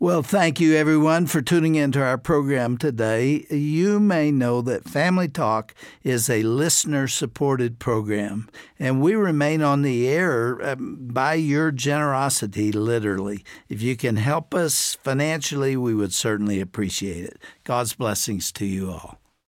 Well, thank you, everyone, for tuning into our program today. You may know that Family Talk is a listener-supported program, and we remain on the air by your generosity, literally. If you can help us financially, we would certainly appreciate it. God's blessings to you all.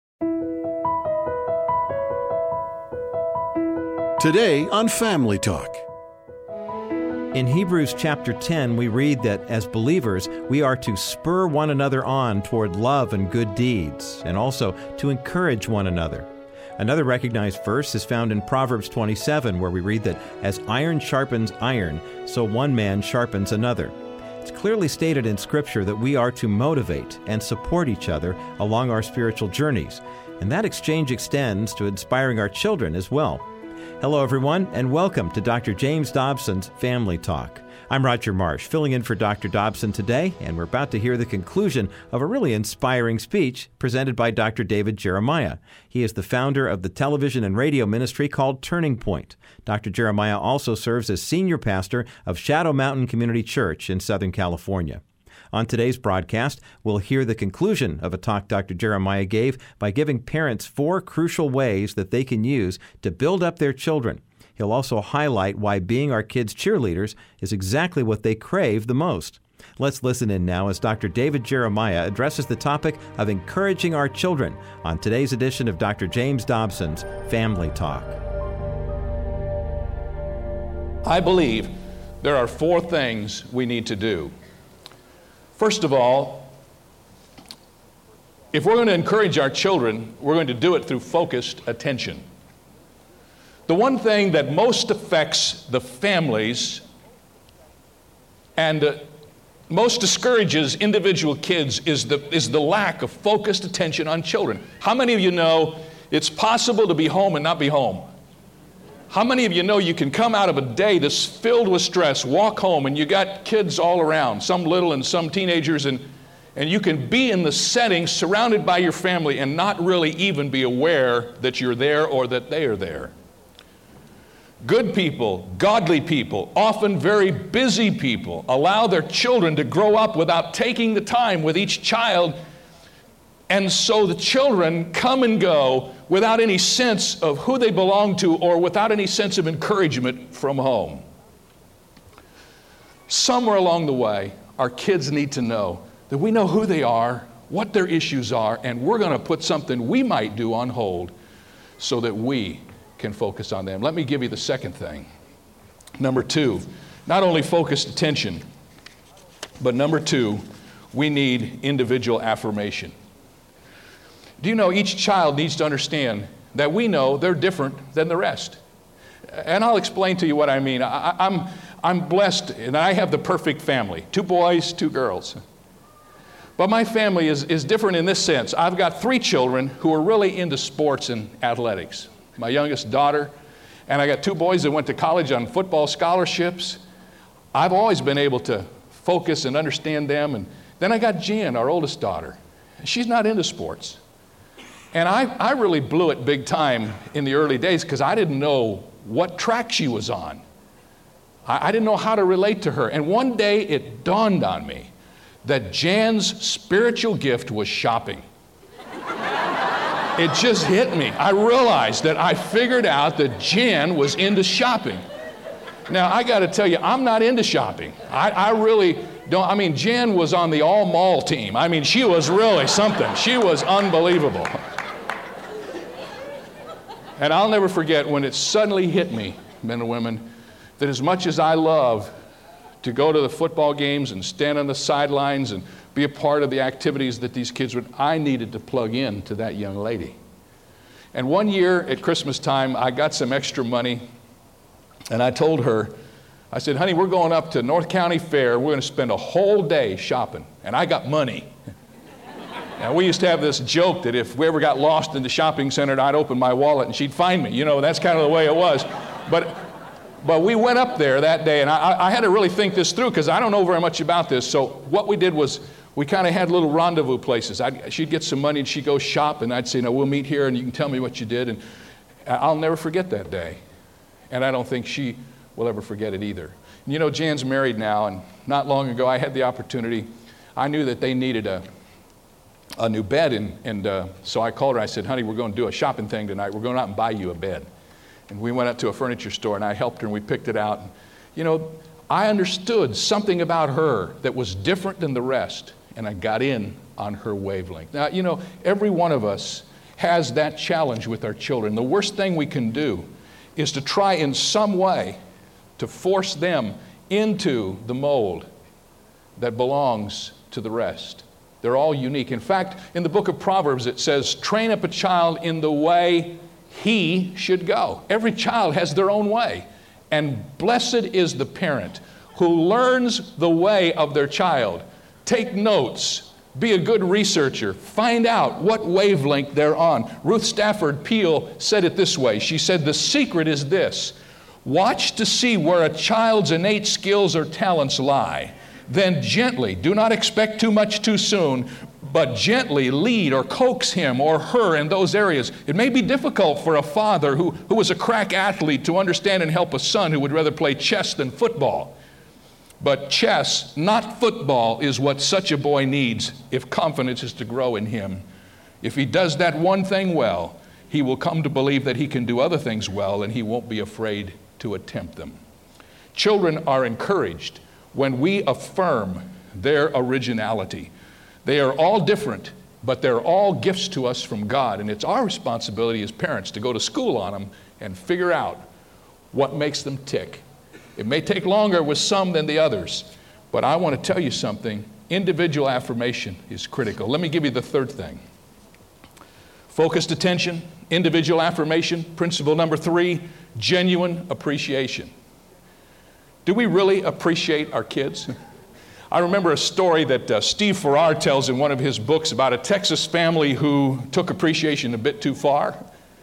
Today on Family Talk. In Hebrews chapter 10, we read that as believers, we are to spur one another on toward love and good deeds, and also to encourage one another. Another recognized verse is found in Proverbs 27, where we read that as iron sharpens iron, so one man sharpens another. It's clearly stated in Scripture that we are to motivate and support each other along our spiritual journeys, and that exchange extends to inspiring our children as well. Hello, everyone, and welcome to Dr. James Dobson's Family Talk. I'm Roger Marsh, filling in for Dr. Dobson today, and we're about to hear the conclusion of a really inspiring speech presented by Dr. David Jeremiah. He is the founder of the television and radio ministry called Turning Point. Dr. Jeremiah also serves as senior pastor of Shadow Mountain Community Church in Southern California. On today's broadcast, we'll hear the conclusion of a talk Dr. Jeremiah gave by giving parents 4 crucial ways that they can use to build up their children. He'll also highlight why being our kids' cheerleaders is exactly what they crave the most. Let's listen in now as Dr. David Jeremiah addresses the topic of encouraging our children on today's edition of Dr. James Dobson's Family Talk. I believe there are 4 things we need to do. First of all, if we're going to encourage our children, we're going to do it through focused attention. The one thing that most affects the families and most discourages individual kids is the lack of focused attention on children. How many of you know it's possible to be home and not be home? How many of you know you can come out of a day that's filled with stress, walk home, and you got kids all around, some little and some teenagers, and you can be in the setting surrounded by your family and not really even be aware that you're there or that they are there? Good people, godly people, often very busy people, allow their children to grow up without taking the time with each child. And so the children come and go without any sense of who they belong to or without any sense of encouragement from home. Somewhere along the way, our kids need to know that we know who they are, what their issues are, and we're going to put something we might do on hold so that we can focus on them. Let me give you the second thing. Number 2, not only focused attention, but number 2, we need individual affirmation. Do you know each child needs to understand that we know they're different than the rest? And I'll explain to you what I mean. I'm blessed and I have the perfect family, 2 boys, 2 girls. But my family is different in this sense. I've got 3 children who are really into sports and athletics. My youngest daughter, and I got 2 boys that went to college on football scholarships. I've always been able to focus and understand them. And then I got Jan, our oldest daughter. She's not into sports. And I really blew it big time in the early days because I didn't know what track she was on. I didn't know how to relate to her. And one day it dawned on me that Jan's spiritual gift was shopping. It just hit me. I realized that I figured out that Jan was into shopping. Now, I got to tell you, I'm not into shopping. I really don't. I mean, Jan was on the all-mall team. I mean, she was really something. She was unbelievable. And I'll never forget when it suddenly hit me, men and women, that as much as I love to go to the football games and stand on the sidelines and be a part of the activities that these kids would, I needed to plug in to that young lady. And one year at Christmas time, I got some extra money, and I told her, I said, honey, we're going up to North County Fair. We're going to spend a whole day shopping, and I got money. Now, we used to have this joke that if we ever got lost in the shopping center, I'd open my wallet and she'd find me. You know, that's kind of the way it was. But we went up there that day, and I had to really think this through because I don't know very much about this. So what we did was we kind of had little rendezvous places. She'd get some money and she'd go shop, and I'd say, no, we'll meet here and you can tell me what you did. And I'll never forget that day. And I don't think she will ever forget it either. And you know, Jan's married now, and not long ago I had the opportunity I knew that they needed a new bed, and so I called her. I said, honey, we're going to do a shopping thing tonight. We're going out and buy you a bed. And we went out to a furniture store, and I helped her, and we picked it out. You know, I understood something about her that was different than the rest, and I got in on her wavelength. Now, you know, every one of us has that challenge with our children. The worst thing we can do is to try in some way to force them into the mold that belongs to the rest. They're all unique. In fact, in the book of Proverbs, it says, train up a child in the way he should go. Every child has their own way. And blessed is the parent who learns the way of their child. Take notes. Be a good researcher. Find out what wavelength they're on. Ruth Stafford Peele said it this way. She said, the secret is this. Watch to see where a child's innate skills or talents lie. Then gently, do not expect too much too soon, but gently lead or coax him or her in those areas. It may be difficult for a father who was a crack athlete to understand and help a son who would rather play chess than football. But chess, not football, is what such a boy needs if confidence is to grow in him. If he does that one thing well, he will come to believe that he can do other things well, and he won't be afraid to attempt them. Children are encouraged when we affirm their originality. They are all different, but they're all gifts to us from God, and it's our responsibility as parents to go to school on them and figure out what makes them tick. It may take longer with some than the others, but I want to tell you something. Individual affirmation is critical. Let me give you the third thing. Focused attention, individual affirmation. Principle number 3, genuine appreciation. Do we really appreciate our kids? I remember a story that Steve Farrar tells in one of his books about a Texas family who took appreciation a bit too far.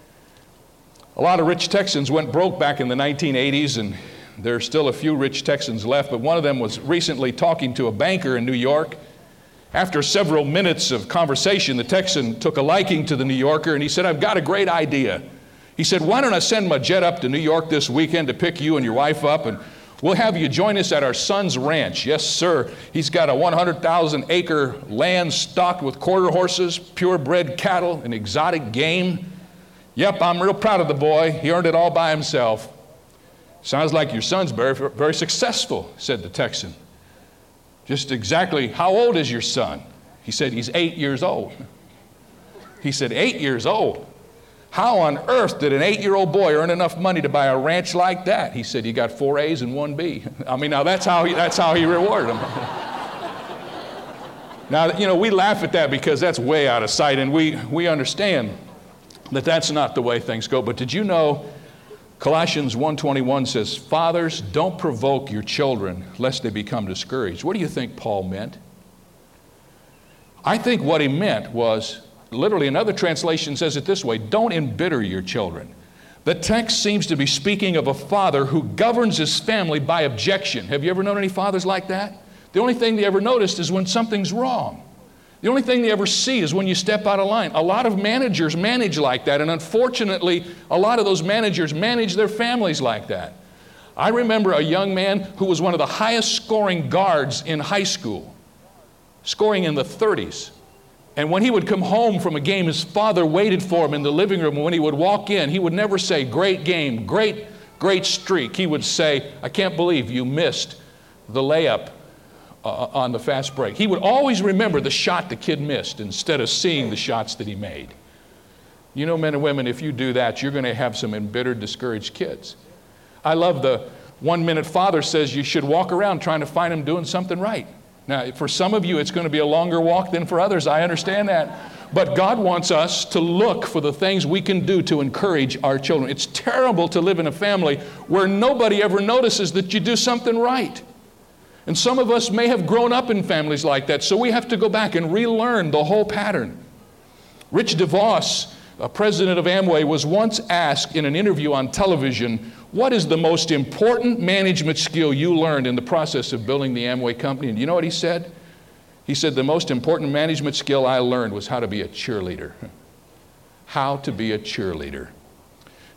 A lot of rich Texans went broke back in the 1980s, and there are still a few rich Texans left, but one of them was recently talking to a banker in New York. After several minutes of conversation, the Texan took a liking to the New Yorker, and he said, I've got a great idea. He said, why don't I send my jet up to New York this weekend to pick you and your wife up, and we'll have you join us at our son's ranch. Yes, sir. He's got a 100,000-acre land stocked with quarter horses, purebred cattle, and exotic game. Yep, I'm real proud of the boy. He earned it all by himself. Sounds like your son's very, very successful, said the Texan. Just exactly, how old is your son? He said, he's 8 years old. He said, 8 years old? How on earth did an 8-year-old boy earn enough money to buy a ranch like that? He said, he got 4 A's and 1 B. I mean, now that's how he rewarded him. Now, you know, we laugh at that because that's way out of sight, and we understand that that's not the way things go. But did you know Colossians 1:21 says, fathers, don't provoke your children lest they become discouraged. What do you think Paul meant? I think what he meant was, literally another translation says it this way, don't embitter your children. The text seems to be speaking of a father who governs his family by objection. Have you ever known any fathers like that? The only thing they ever noticed is when something's wrong. The only thing they ever see is when you step out of line. A lot of managers manage like that, and unfortunately, a lot of those managers manage their families like that. I remember a young man who was one of the highest scoring guards in high school, scoring in the 30s. And when he would come home from a game, his father waited for him in the living room. And when he would walk in, he would never say, great game, great streak. He would say, I can't believe you missed the layup on the fast break. He would always remember the shot the kid missed instead of seeing the shots that he made. You know, men and women, if you do that, you're going to have some embittered, discouraged kids. I love the 1 minute father says you should walk around trying to find him doing something right. Now, for some of you, it's going to be a longer walk than for others. I understand that. But God wants us to look for the things we can do to encourage our children. It's terrible to live in a family where nobody ever notices that you do something right. And some of us may have grown up in families like that, so we have to go back and relearn the whole pattern. Rich DeVos, president of Amway, was once asked in an interview on television, what is the most important management skill you learned in the process of building the Amway company? And you know what he said? He said, the most important management skill I learned was how to be a cheerleader. How to be a cheerleader.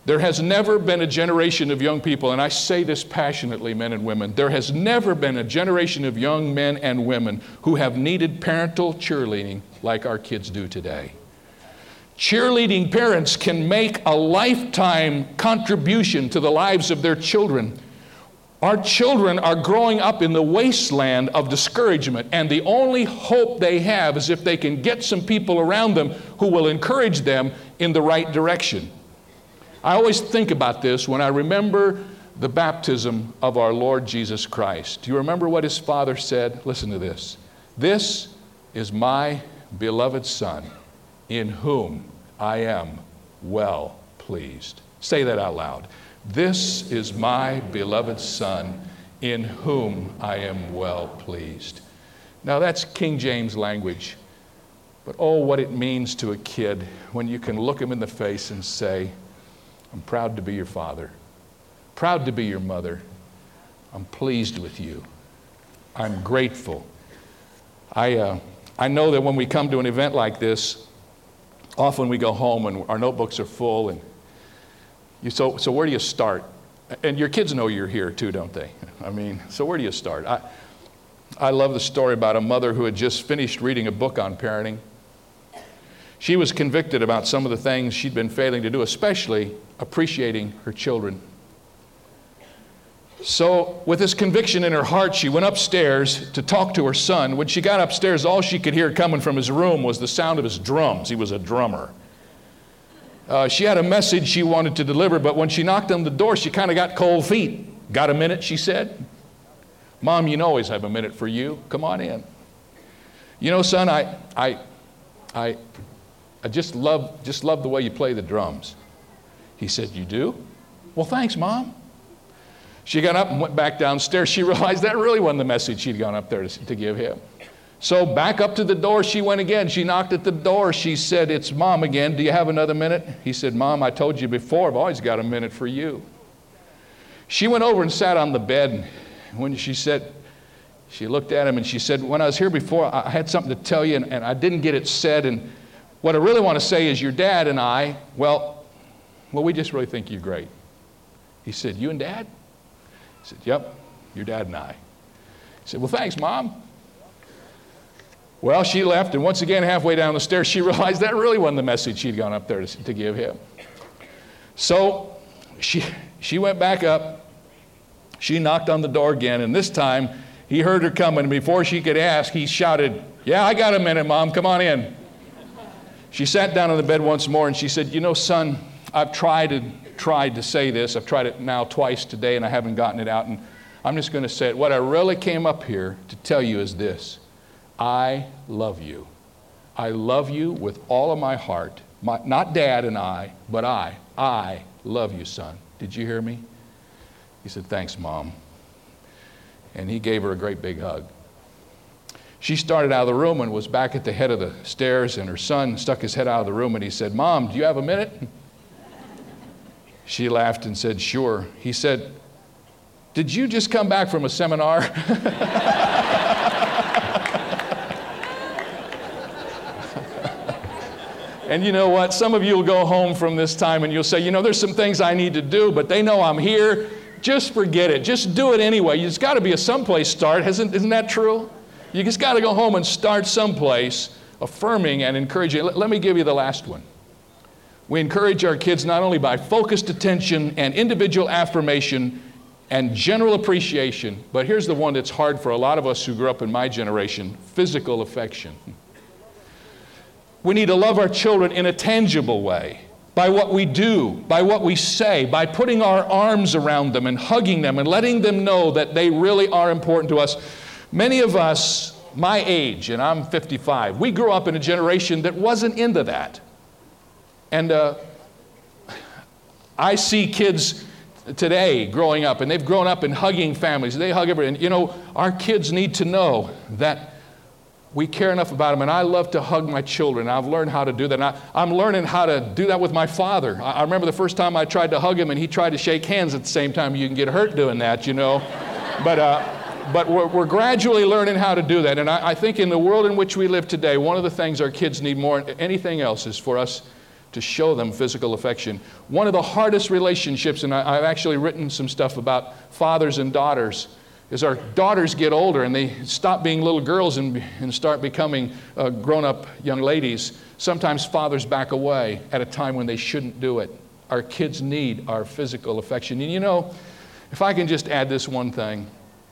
There has never been a generation of young people, and I say this passionately, men and women, there has never been a generation of young men and women who have needed parental cheerleading like our kids do today. Cheerleading parents can make a lifetime contribution to the lives of their children. Our children are growing up in the wasteland of discouragement, and the only hope they have is if they can get some people around them who will encourage them in the right direction. I always think about this when I remember the baptism of our Lord Jesus Christ. Do you remember what his Father said? Listen to this. This is my beloved Son, in whom I am well pleased. Say that out loud. This is my beloved Son, in whom I am well pleased. Now that's King James language, but oh, what it means to a kid when you can look him in the face and say, I'm proud to be your father, proud to be your mother. I'm pleased with you. I'm grateful. I know that when we come to an event like this, often we go home and our notebooks are full, and so where do you start? And your kids know you're here too, don't they? I mean, so where do you start? I love the story about a mother who had just finished reading a book on parenting. She was convicted about some of the things she'd been failing to do, especially appreciating her children. So with this conviction in her heart, she went upstairs to talk to her son. When she got upstairs, all she could hear coming from his room was the sound of his drums. He was a drummer. She had a message she wanted to deliver, but when she knocked on the door, she kind of got cold feet. Got a minute, she said. Mom, you always have a minute for you. Come on in. You know, son, I just love the way you play the drums. He said, you do? Well, thanks, Mom. She got up and went back downstairs. She realized that really wasn't the message she'd gone up there to give him. So back up to the door she went again. She knocked at the door. She said, it's Mom again. Do you have another minute? He said, Mom, I told you before, I've always got a minute for you. She went over and sat on the bed. And when she looked at him and she said, when I was here before, I had something to tell you and I didn't get it said. And what I really want to say is your dad and I, well, we just really think you're great. He said, you and Dad? He said, yep, your dad and I. He said, well, thanks, Mom. Well, she left, and once again, halfway down the stairs, she realized that really wasn't the message she'd gone up there to give him. So she went back up. She knocked on the door again, and this time he heard her coming, and before she could ask, he shouted, yeah, I got a minute, Mom, come on in. She sat down on the bed once more, and she said, you know, son, I've tried to say this. I've tried it now twice today, and I haven't gotten it out, and I'm just going to say it. What I really came up here to tell you is this. I love you. I love you with all of my heart. Not Dad and I, but I love you, son. Did you hear me? He said, thanks, Mom. And he gave her a great big hug. She started out of the room and was back at the head of the stairs, and her son stuck his head out of the room and he said, Mom, do you have a minute? She laughed and said, sure. He said, did you just come back from a seminar? And you know what? Some of you will go home from this time and you'll say, you know, there's some things I need to do, but they know I'm here. Just forget it. Just do it anyway. There's got to be a someplace start. Isn't that true? You just got to go home and start someplace, affirming and encouraging. Let me give you the last one. We encourage our kids not only by focused attention and individual affirmation and general appreciation, but here's the one that's hard for a lot of us who grew up in my generation, physical affection. We need to love our children in a tangible way, by what we do, by what we say, by putting our arms around them and hugging them and letting them know that they really are important to us. Many of us, my age, and I'm 55, we grew up in a generation that wasn't into that. And I see kids today growing up, and they've grown up in hugging families. They hug everybody. And you know, our kids need to know that we care enough about them. And I love to hug my children. I've learned how to do that. And I'm learning how to do that with my father. I remember the first time I tried to hug him, and he tried to shake hands at the same time. You can get hurt doing that, you know. But we're gradually learning how to do that. And I think in the world in which we live today, one of the things our kids need more than anything else is for us to show them physical affection. One of the hardest relationships, and I've actually written some stuff about fathers and daughters, is our daughters get older and they stop being little girls and start becoming grown-up young ladies. Sometimes fathers back away at a time when they shouldn't do it. Our kids need our physical affection. And you know, if I can just add this one thing,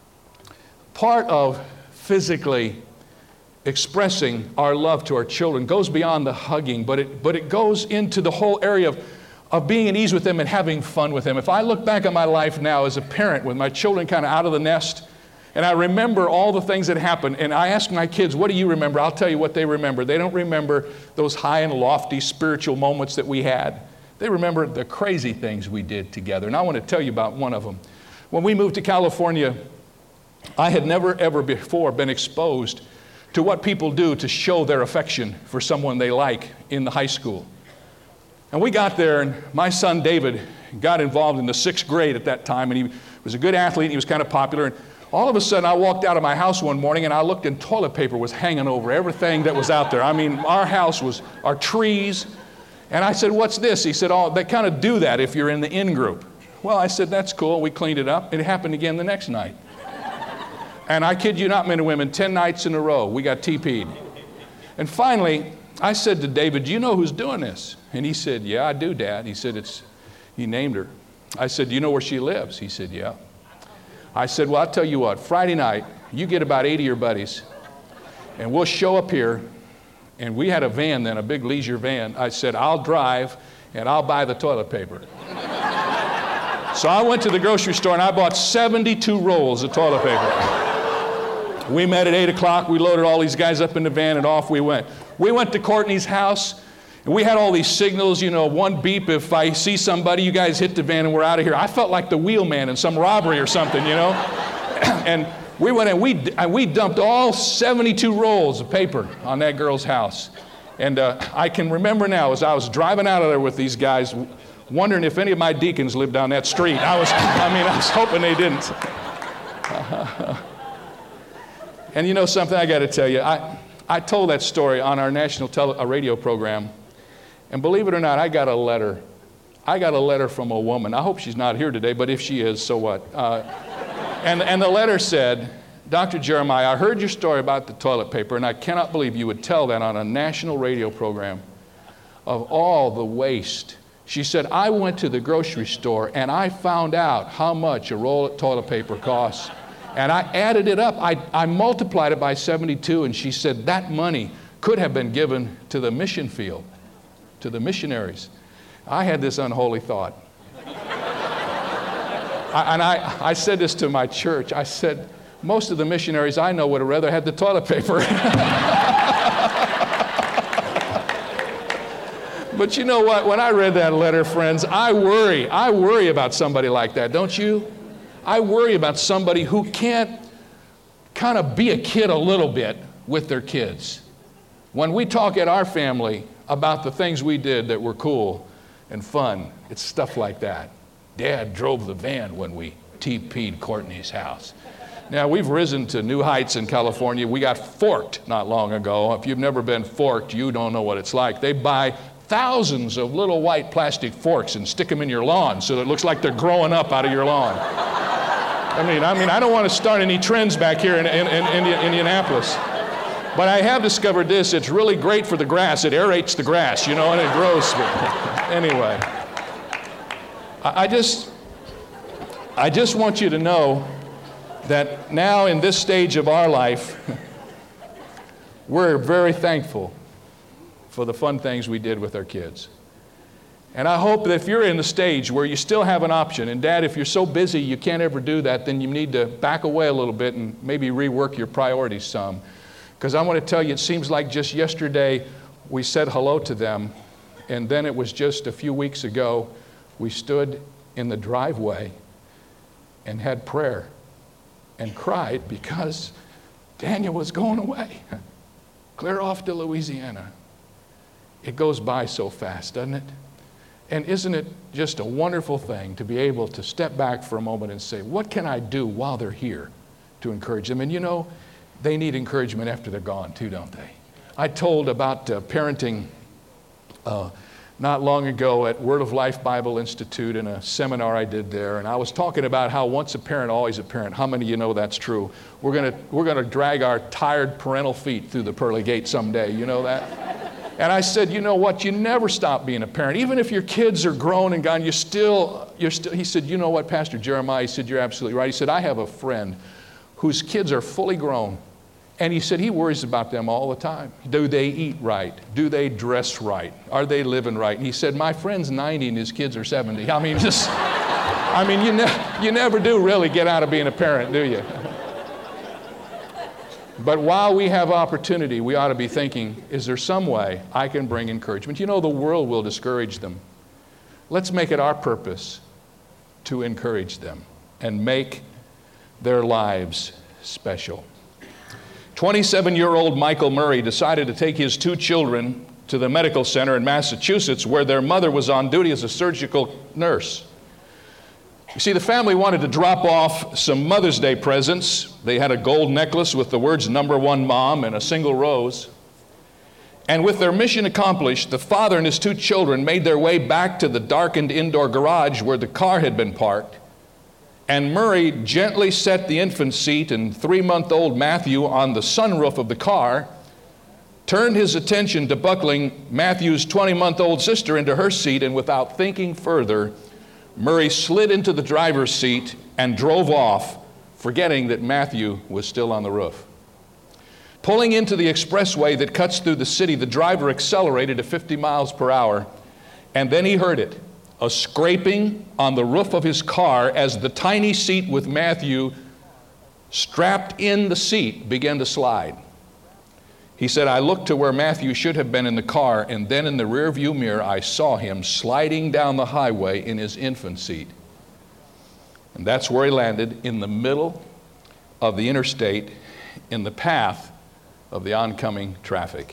part of physically expressing our love to our children goes beyond the hugging, but it goes into the whole area of being at ease with them and having fun with them. If I look back on my life now as a parent with my children kind of out of the nest, and I remember all the things that happened, and I ask my kids, what do you remember? I'll tell you what they remember. They don't remember those high and lofty spiritual moments that we had. They remember the crazy things we did together. And I want to tell you about one of them. When we moved to California, I had never ever before been exposed to what people do to show their affection for someone they like in the high school. And we got there, and my son David got involved in the 6th grade at that time, and he was a good athlete, and he was kind of popular. And all of a sudden, I walked out of my house one morning, and I looked, and toilet paper was hanging over everything that was out there. I mean, our house was our trees. And I said, what's this? He said, oh, they kind of do that if you're in the in-group. Well, I said, that's cool. We cleaned it up. It happened again the next night. And I kid you not, men and women, 10 nights in a row, we got TP'd. And finally, I said to David, do you know who's doing this? And he said, yeah, I do, Dad. He said, he named her. I said, do you know where she lives? He said, yeah. I said, well, I'll tell you what, Friday night, you get about 8 of your buddies, and we'll show up here. And we had a van then, a big leisure van. I said, I'll drive, and I'll buy the toilet paper. So I went to the grocery store, and I bought 72 rolls of toilet paper. We met at 8 o'clock. We loaded all these guys up in the van, and off we went. We went to Courtney's house, and we had all these signals, you know, one beep if I see somebody, you guys hit the van, and we're out of here. I felt like the wheelman in some robbery or something, you know. And we went and we dumped all 72 rolls of paper on that girl's house. And I can remember now as I was driving out of there with these guys, wondering if any of my deacons lived down that street. I was hoping they didn't. And you know something, I got to tell you, I told that story on our national radio program, and believe it or not, I got a letter. I got a letter from a woman. I hope she's not here today, but if she is, so what? And the letter said, Dr. Jeremiah, I heard your story about the toilet paper, and I cannot believe you would tell that on a national radio program of all the waste. She said, I went to the grocery store, and I found out how much a roll of toilet paper costs. And I added it up. I multiplied it by 72, and she said that money could have been given to the mission field, to the missionaries. I had this unholy thought. I said this to my church. I said, most of the missionaries I know would have rather had the toilet paper. But you know what? When I read that letter, friends, I worry about somebody like that, don't you? I worry about somebody who can't kind of be a kid a little bit with their kids. When we talk at our family about the things we did that were cool and fun, it's stuff like that. Dad drove the van when we TP'd Courtney's house. Now, we've risen to new heights in California. We got forked not long ago. If you've never been forked, you don't know what it's like. They buy thousands of little white plastic forks and stick them in your lawn so that it looks like they're growing up out of your lawn. I mean, I don't want to start any trends back here in Indianapolis. But I have discovered this. It's really great for the grass. It aerates the grass, you know, and it grows. Anyway, I just want you to know that now in this stage of our life, we're very thankful for the fun things we did with our kids. And I hope that if you're in the stage where you still have an option, and Dad, if you're so busy you can't ever do that, then you need to back away a little bit and maybe rework your priorities some. Because I want to tell you, it seems like just yesterday we said hello to them, and then it was just a few weeks ago we stood in the driveway and had prayer and cried because Daniel was going away, clear off to Louisiana. It goes by so fast, doesn't it? And isn't it just a wonderful thing to be able to step back for a moment and say, what can I do while they're here to encourage them? And you know, they need encouragement after they're gone too, don't they? I told about parenting not long ago at Word of Life Bible Institute in a seminar I did there, and I was talking about how once a parent, always a parent. How many of you know that's true? We're gonna drag our tired parental feet through the pearly gate someday, you know that? And I said, you know what, you never stop being a parent. Even if your kids are grown and gone, you're still, he said, you know what, Pastor Jeremiah, he said, you're absolutely right. He said, I have a friend whose kids are fully grown. And he said he worries about them all the time. Do they eat right? Do they dress right? Are they living right? And he said, my friend's 90 and his kids are 70. You never do really get out of being a parent, do you? But while we have opportunity, we ought to be thinking, is there some way I can bring encouragement? You know, the world will discourage them. Let's make it our purpose to encourage them and make their lives special. 27-year-old Michael Murray decided to take his 2 children to the medical center in Massachusetts where their mother was on duty as a surgical nurse. You see, the family wanted to drop off some Mother's Day presents. They had a gold necklace with the words "#1 Mom" and a single rose. And with their mission accomplished, the father and his 2 children made their way back to the darkened indoor garage where the car had been parked. And Murray gently set the infant seat and 3-month-old Matthew on the sunroof of the car, turned his attention to buckling Matthew's 20-month-old sister into her seat, and without thinking further, Murray slid into the driver's seat and drove off, forgetting that Matthew was still on the roof. Pulling into the expressway that cuts through the city, the driver accelerated to 50 miles per hour, and then he heard it. A scraping on the roof of his car as the tiny seat with Matthew strapped in the seat began to slide. He said, I looked to where Matthew should have been in the car, and then in the rearview mirror I saw him sliding down the highway in his infant seat. And that's where he landed, in the middle of the interstate, in the path of the oncoming traffic.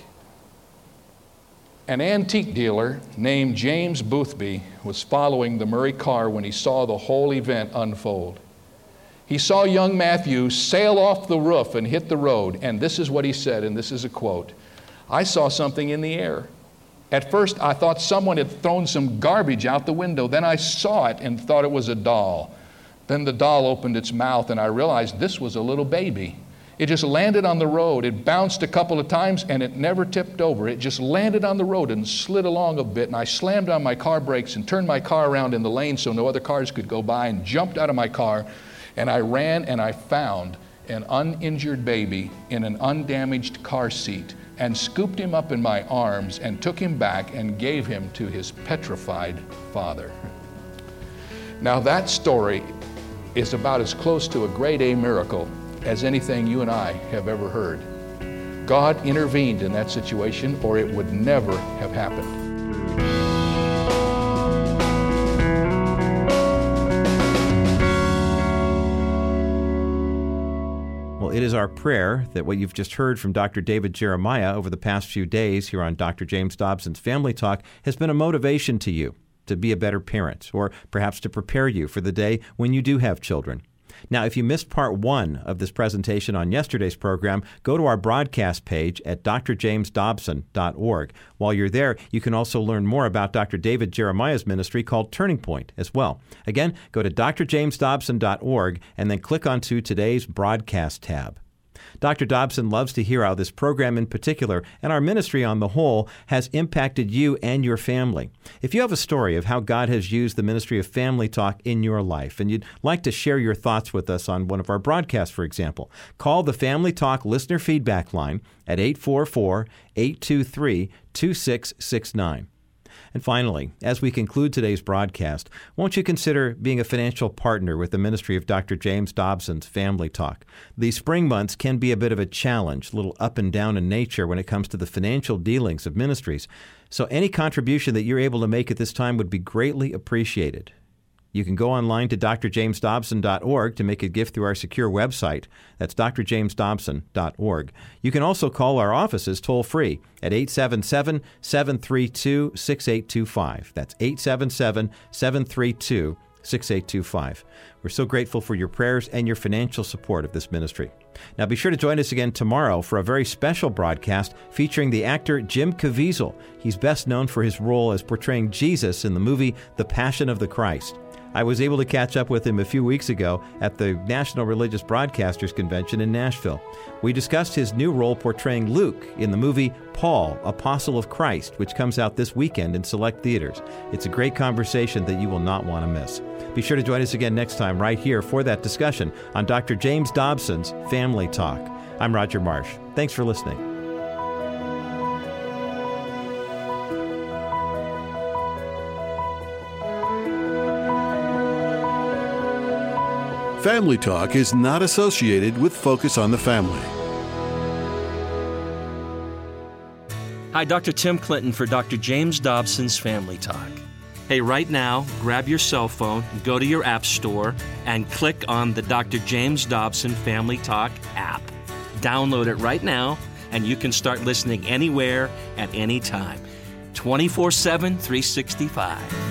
An antique dealer named James Boothby was following the Murray car when he saw the whole event unfold. He saw young Matthew sail off the roof and hit the road, and this is what he said, and this is a quote. I saw something in the air. At first, I thought someone had thrown some garbage out the window. Then I saw it and thought it was a doll. Then the doll opened its mouth, and I realized this was a little baby. It just landed on the road. It bounced a couple of times, and it never tipped over. It just landed on the road and slid along a bit, and I slammed on my car brakes and turned my car around in the lane so no other cars could go by, and jumped out of my car, and I ran and I found an uninjured baby in an undamaged car seat and scooped him up in my arms and took him back and gave him to his petrified father. Now that story is about as close to a grade A miracle as anything you and I have ever heard. God intervened in that situation, or it would never have happened. Well, it is our prayer that what you've just heard from Dr. David Jeremiah over the past few days here on Dr. James Dobson's Family Talk has been a motivation to you to be a better parent, or perhaps to prepare you for the day when you do have children. Now, if you missed part 1 of this presentation on yesterday's program, go to our broadcast page at drjamesdobson.org. While you're there, you can also learn more about Dr. David Jeremiah's ministry called Turning Point as well. Again, go to drjamesdobson.org and then click onto today's broadcast tab. Dr. Dobson loves to hear how this program in particular, and our ministry on the whole, has impacted you and your family. If you have a story of how God has used the ministry of Family Talk in your life, and you'd like to share your thoughts with us on one of our broadcasts, for example, call the Family Talk listener feedback line at 844-823-2669. And finally, as we conclude today's broadcast, won't you consider being a financial partner with the ministry of Dr. James Dobson's Family Talk? These spring months can be a bit of a challenge, a little up and down in nature when it comes to the financial dealings of ministries. So any contribution that you're able to make at this time would be greatly appreciated. You can go online to drjamesdobson.org to make a gift through our secure website. That's drjamesdobson.org. You can also call our offices toll-free at 877-732-6825. That's 877-732-6825. We're so grateful for your prayers and your financial support of this ministry. Now be sure to join us again tomorrow for a very special broadcast featuring the actor Jim Caviezel. He's best known for his role as portraying Jesus in the movie The Passion of the Christ. I was able to catch up with him a few weeks ago at the National Religious Broadcasters Convention in Nashville. We discussed his new role portraying Luke in the movie Paul, Apostle of Christ, which comes out this weekend in select theaters. It's a great conversation that you will not want to miss. Be sure to join us again next time right here for that discussion on Dr. James Dobson's Family Talk. I'm Roger Marsh. Thanks for listening. Family Talk is not associated with Focus on the Family. Hi, Dr. Tim Clinton for Dr. James Dobson's Family Talk. Hey, right now, grab your cell phone, go to your app store, and click on the Dr. James Dobson Family Talk app. Download it right now, and you can start listening anywhere at any time. 24/7, 365.